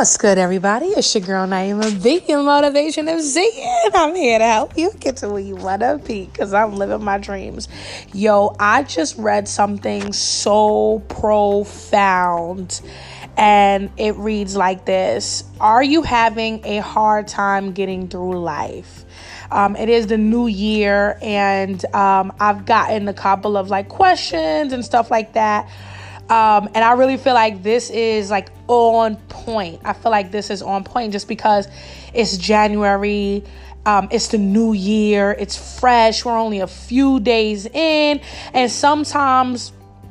What's good, everybody? It's your girl Naima, Vegan Motivation of Zen. I'm here to help you get to where you want to be because I'm living my dreams. Yo, I just read something so profound, and it reads like this. Are you having a hard time getting through life? It is the new year, and I've gotten a couple of questions and stuff like that. And I really feel like this is on point. I feel like this is on point just because it's January. It's the new year. It's fresh. We're only a few days in. And sometimes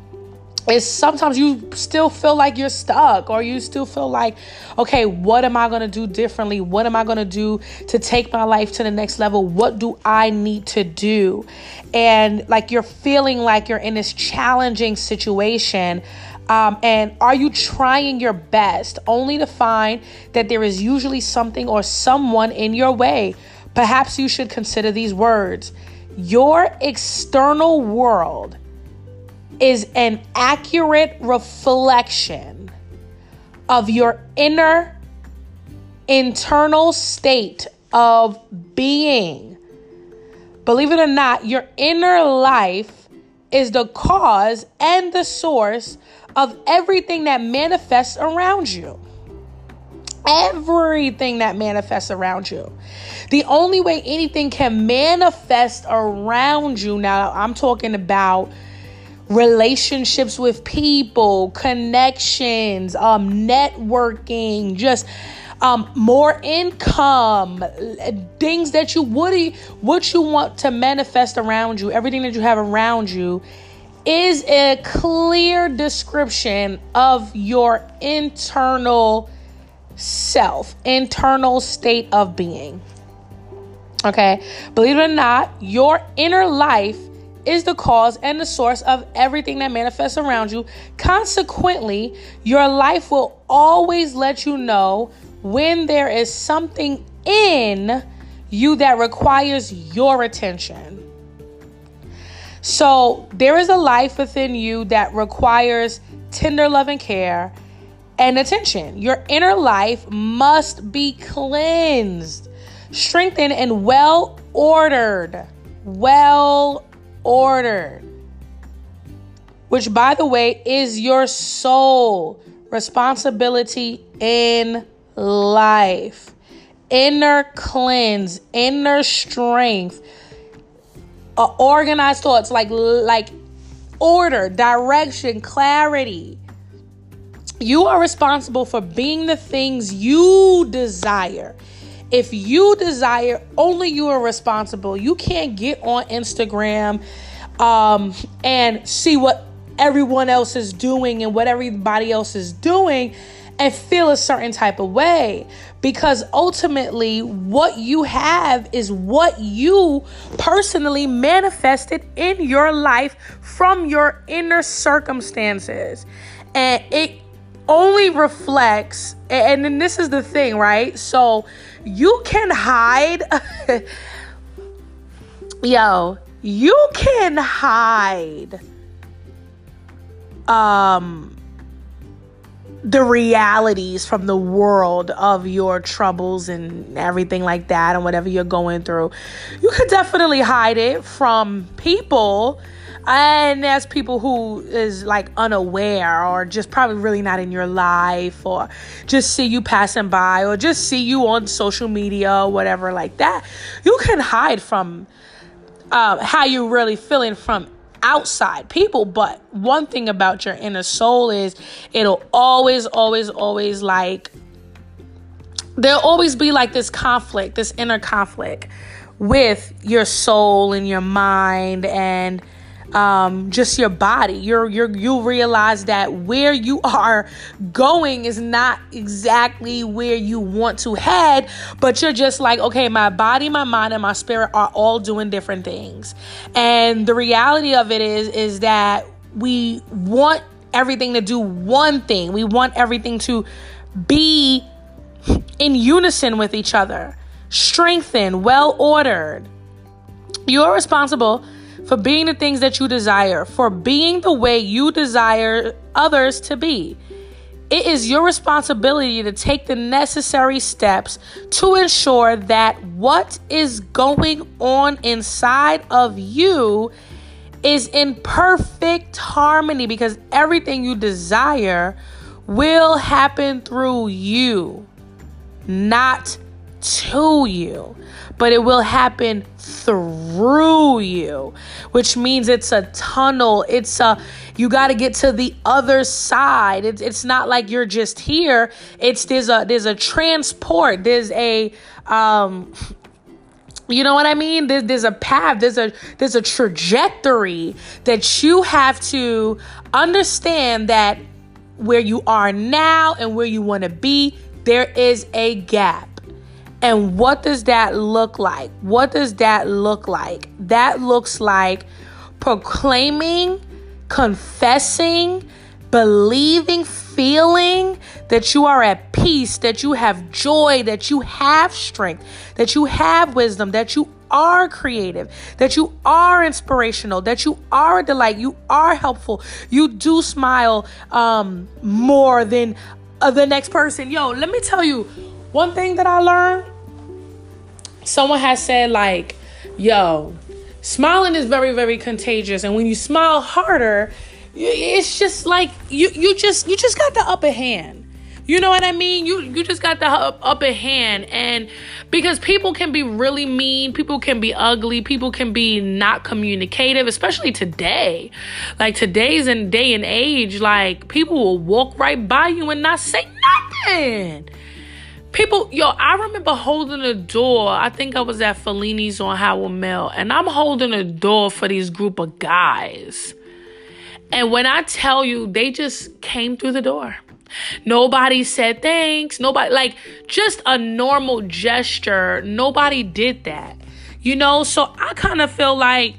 you still feel like you're stuck, or you still feel like, okay, what am I going to do differently? What am I going to do to take my life to the next level? What do I need to do? And you're feeling like you're in this challenging situation. And are you trying your best only to find that there is usually something or someone in your way? Perhaps you should consider these words. Your external world is an accurate reflection of your internal state of being. Believe it or not, your inner life is the cause and the source of everything that manifests around you. Everything that manifests around you. The only way anything can manifest around you, now I'm talking about relationships with people, connections, networking, just more income, things that what you want to manifest around you, everything that you have around you is a clear description of your internal self, internal state of being. Okay, believe it or not, your inner life is the cause and the source of everything that manifests around you. Consequently, your life will always let you know when there is something in you that requires your attention. So there is a life within you that requires tender love and care and attention. Your inner life must be cleansed, strengthened, and well ordered, which, by the way, is your sole responsibility in life. Inner cleanse, inner strength, organized thoughts, like order, direction, clarity. You are responsible for being the things you desire. If you desire, only you are responsible. You can't get on Instagram and see what everyone else is doing and what everybody else is doing and feel a certain type of way. Because ultimately, what you have is what you personally manifested in your life from your inner circumstances. And it only reflects, and then this is the thing, right? So you can hide, you can hide the realities from the world of your troubles and everything like that, and whatever you're going through. You could definitely hide it from people. And there's people who is unaware, or just probably really not in your life, or just see you passing by, or just see you on social media or whatever like that. You can hide from how you're really feeling from outside people. But one thing about your inner soul is it'll always there'll always be this conflict, this inner conflict with your soul and your mind and just your body. You realize that where you are going is not exactly where you want to head, but you're just okay, my body, my mind, and my spirit are all doing different things. And the reality of it is that we want everything to do one thing. We want everything to be in unison with each other, strengthened, well ordered. You're responsible for being the things that you desire, for being the way you desire others to be. It is your responsibility to take the necessary steps to ensure that what is going on inside of you is in perfect harmony, because everything you desire will happen through you, not to you, but it will happen through you, which means it's a tunnel. You got to get to the other side. It's not like you're just here. There's a transport. There's a, you know what I mean? There's a path. There's a trajectory that you have to understand, that where you are now and where you want to be, there is a gap. And what does that look like? What does that look like? That looks like proclaiming, confessing, believing, feeling that you are at peace, that you have joy, that you have strength, that you have wisdom, that you are creative, that you are inspirational, that you are a delight, you are helpful, you do smile more than the next person. Yo, let me tell you one thing that I learned. Someone has said, like, yo, smiling is very, very contagious. And when you smile harder, it's just like you just got the upper hand. You know what I mean? You just got the upper hand. And because people can be really mean, people can be ugly, people can be not communicative, especially today. Like today's day and age, like people will walk right by you and not say nothing. People, I remember holding a door. I think I was at Fellini's on Howard Mill, and I'm holding a door for these group of guys. And when I tell you, they just came through the door. Nobody said thanks. Nobody, like, just a normal gesture. Nobody did that, So I kind of feel like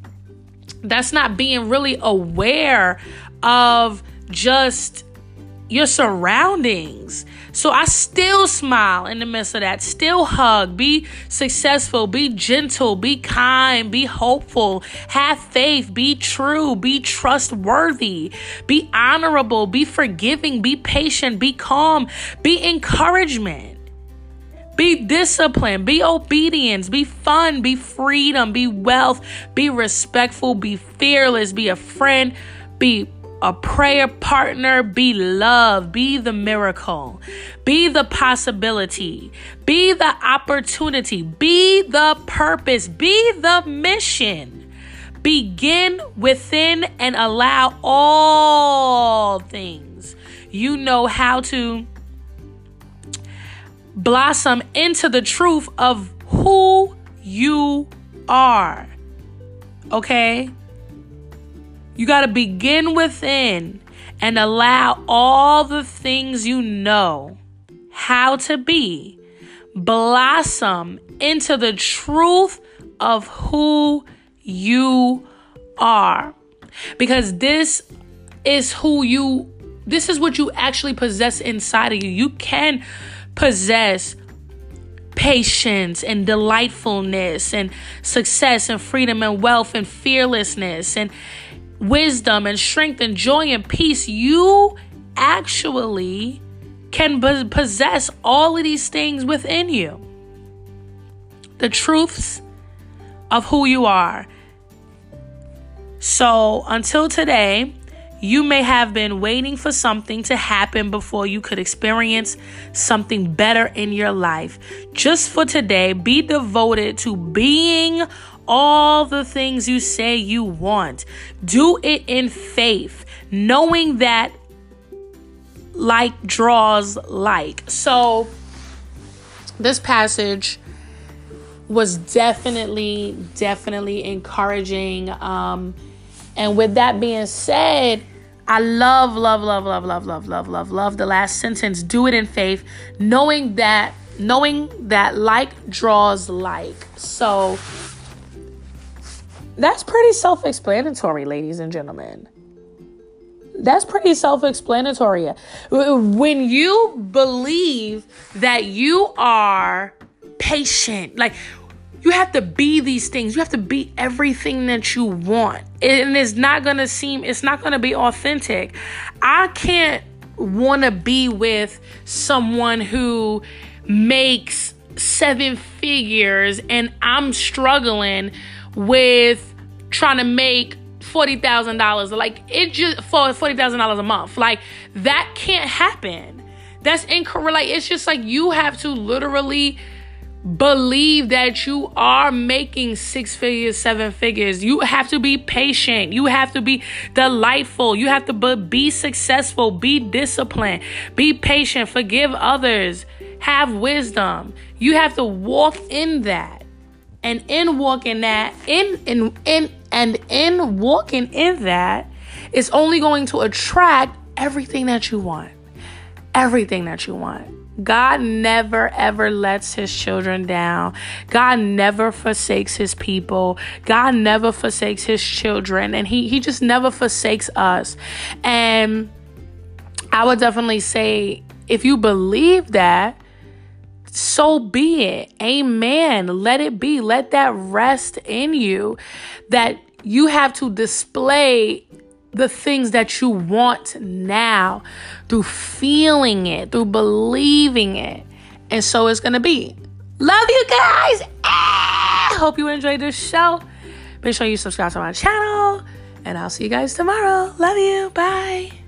that's not being really aware of just your surroundings. So I still smile in the midst of that, still hug, be successful, be gentle, be kind, be hopeful, have faith, be true, be trustworthy, be honorable, be forgiving, be patient, be calm, be encouragement, be discipline, be obedience, be fun, be freedom, be wealth, be respectful, be fearless, be a friend, be a prayer partner, be love, be the miracle, be the possibility, be the opportunity, be the purpose, be the mission. Begin within and allow all things. You know how to blossom into the truth of who you are. Okay? You got to begin within and allow all the things you know how to be blossom into the truth of who you are. Because this is what you actually possess inside of you. You can possess patience and delightfulness and success and freedom and wealth and fearlessness and wisdom and strength and joy and peace. You actually can possess all of these things within you. The truths of who you are. So until today, you may have been waiting for something to happen before you could experience something better in your life. Just for today, be devoted to being all the things you say you want. Do it in faith, knowing that like draws like. So this passage was definitely encouraging. And with that being said, I love the last sentence. Do it in faith, knowing that like draws like. So that's pretty self-explanatory, ladies and gentlemen. That's pretty self-explanatory. When you believe that you are patient, like you have to be these things. You have to be everything that you want. And it's not going to be authentic. I can't want to be with someone who makes 7 figures and I'm struggling with trying to make $40,000, like it just for $40,000 a month. Like that can't happen. That's incorrect. Like it's just like you have to literally believe that you are making 6 figures, 7 figures. You have to be patient. You have to be delightful. You have to be successful. Be disciplined. Be patient. Forgive others. Have wisdom. You have to walk in that. And in walking that, in walking in that, it's only going to attract everything that you want. Everything that you want. God never, ever lets his children down. God never forsakes his people. God never forsakes his children. And he just never forsakes us. And I would definitely say, if you believe that, so be it. Amen. Let it be. Let that rest in you, that you have to display the things that you want now through feeling it, through believing it. And so it's going to be. Love you guys. Hope you enjoyed this show. Make sure you subscribe to my channel. And I'll see you guys tomorrow. Love you. Bye.